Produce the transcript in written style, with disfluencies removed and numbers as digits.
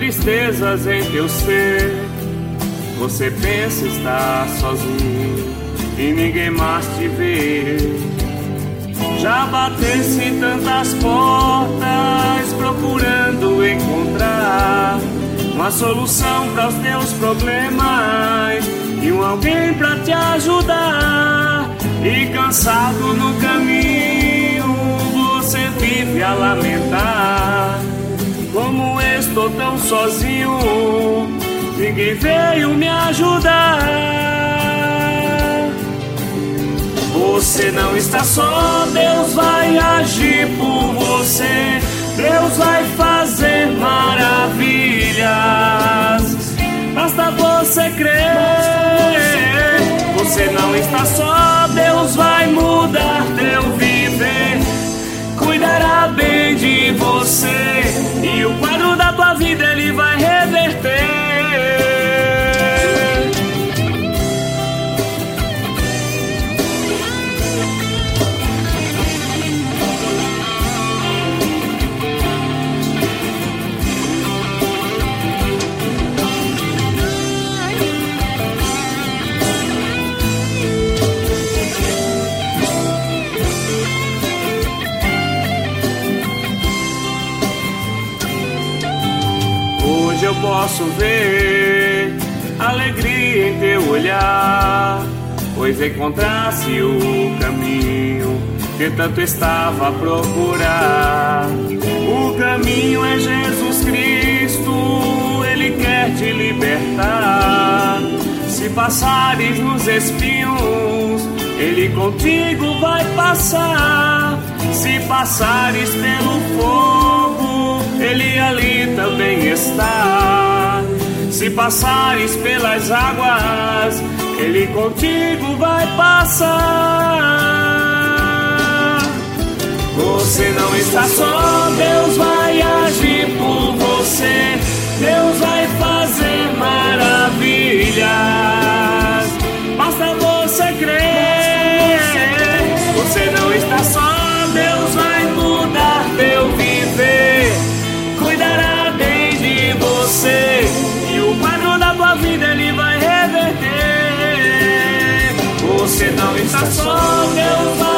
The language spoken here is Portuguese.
tristezas em teu ser. Você pensa estar sozinho e ninguém mais te vê. Já batesse tantas portas procurando encontrar uma solução para os teus problemas e alguém para te ajudar. E cansado no caminho você vive a lamentar: como estou tão sozinho, ninguém veio me ajudar. Você não está só, Deus vai agir por você. Deus vai fazer maravilhas, basta você crer. Você não está só, Deus vai mudar teu viver, cuidará bem de você e o quadro da tua vida Ele vai reverter. Hoje eu posso ver alegria em teu olhar, pois encontraste o caminho que tanto estava a procurar. O caminho é Jesus Cristo, Ele quer te libertar. Se passares nos espinhos, Ele contigo vai passar. Se passares pelo fogo, Ele ali também está. Se passares pelas águas, Ele contigo vai passar. Você não está só, Deus vai agir por você. Deus vai fazer maravilhas, basta você crer. Você não está só, Deus vai mudar teu viver, cuidará bem de você e o quadro da tua vida Ele vai reverter. Você não está só, Deus vai